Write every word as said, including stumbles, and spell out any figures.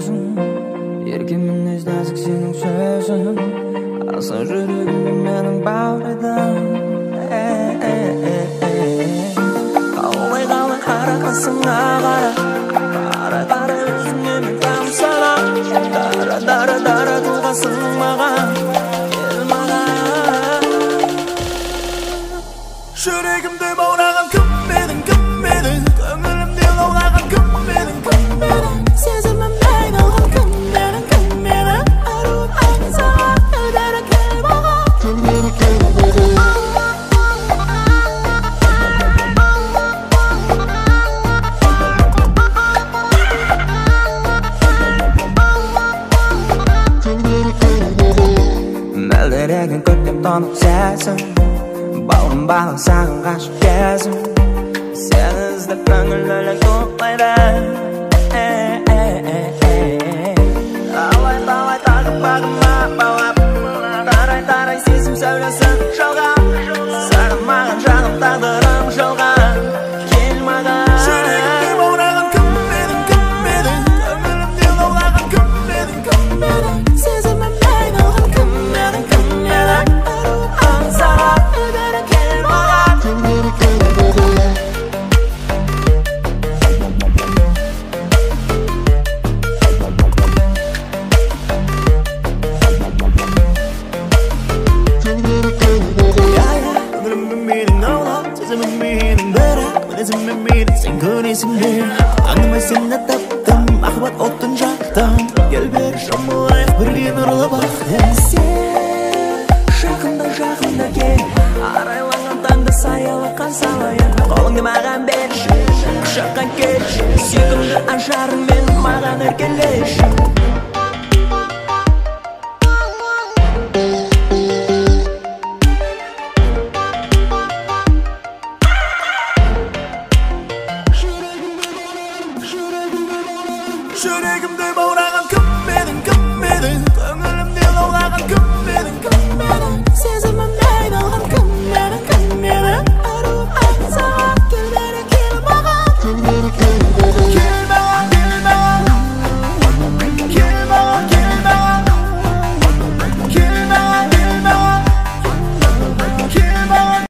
өзің ерке мінез нәзік сенің сөзің аса жүрегімді менің баурайдың қалай қалай қарақасыңа қара қара қара өзіңе мен тамсана дара дара дара тұлғасың маған кел маған жүрегімде баураған кім едің кім едің көңілімде лаулаған кім едің кім едің сезімімде айналған кім едің кім едің аруым аңсаған ілгері кел маған ілгері кел мөлдіреген көктем тоңып сезім бауырым балық саған ғашық кезім сені іздеп көңіл өлең тоқтайды талай талай тағып бағыма баулап тарай тарай сезім сәулесін жалған саған маған жаным тағдырым жалған кел маған жүрегімде баураған кім едің кім едің көңілімде лаулаған кім едің кім едің сезімімде айналған кім едің кім едің аруым аңсаған ілгері кел маған ілгері кел сен көресің бе аңдамай сені таптым махаббат оттын жақтым кел бері шомылайық бірге нұрлы бақытты сен жақында жақында кел арайланған таңда саялыққан салайық қолыңды маған берші құшаққа келші сүйкімді ажарыңмен маған еркелеші жүрегімде баураған